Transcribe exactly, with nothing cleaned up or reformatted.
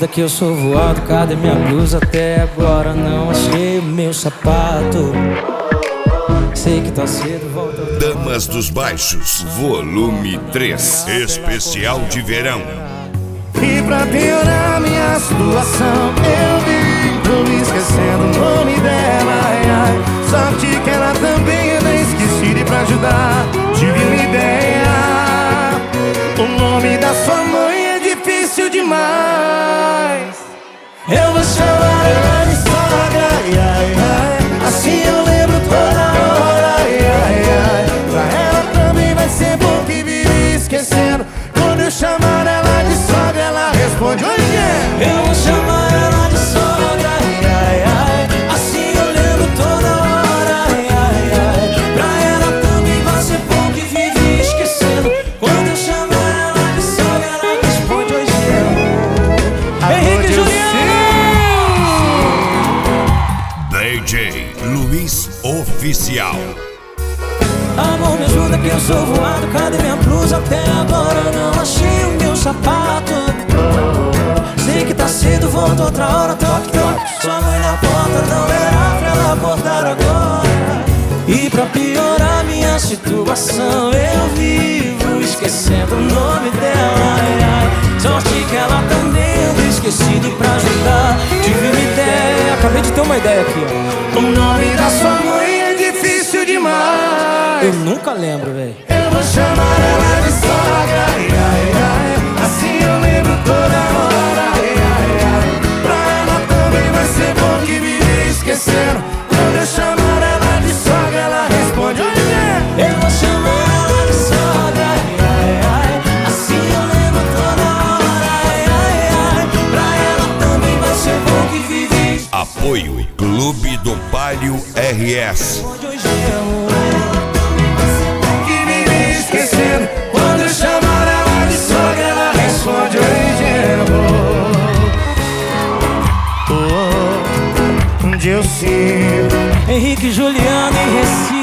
ajuda que eu sou voado. Cadê minha blusa? Até agora não achei o meu sapato. Sei que tá cedo, volta. Damas dos Baixos, volume três, especial de verão. E pra piorar minha situação, eu vivo me esquecendo o nome dela, ai, ai. Sorte que ela também é bem esquecida. E pra ajudar, tive uma ideia. O nome da sua mãe é difícil demais. Eu vou chamar ela de sogra, ai, ai, ai. Assim eu lembro toda hora, ai, ai, ai. Pra ela também vai ser bom que vive esquecendo. Quando eu chamar ela de sogra, ela responde: oi, é. Eu vou chamar ela de sogra, ai, ai, ai. Assim eu lembro toda hora, ai, ai, ai. Pra ela também vai ser bom que vive esquecendo. Quando eu chamar ela de sogra, ela responde: oi, é. Henrique Juliano! D J Luiz Oficial. Amor, me ajuda que eu sou voado. Cadê minha blusa? Até agora não achei o meu sapato. Sei que tá cedo, volto outra hora. Toque, toque, sua mãe na porta. Não era pra ela acordar agora. E pra piorar minha situação, eu vivo esquecendo o nome dela, ai, ai. Sorte que ela também anda esquecida. E pra ajudar, tive uma ideia. Acabei de ter uma ideia aqui, ó. O nome da sua mãe é difícil demais. Eu nunca lembro, velho. Eu vou chamar ela de sogra, ai, ai, ai. Assim eu lembro toda hora, ai, ai, ai. Pra ela também vai ser bom que vive esquecendo. Quando eu chamar ela de sogra, ela responde: oi, é. Eu vou chamar ela de sogra, ai, ai, ai. Assim eu lembro toda hora, ai, ai, ai. Pra ela também vai ser bom que vive. Apoio Clube do Palio R S. Onde hoje é Que vive esquecendo. Quando eu chamar ela de sogra, ela responde: oi, oh, onde eu sigo. Henrique Juliano em Recife.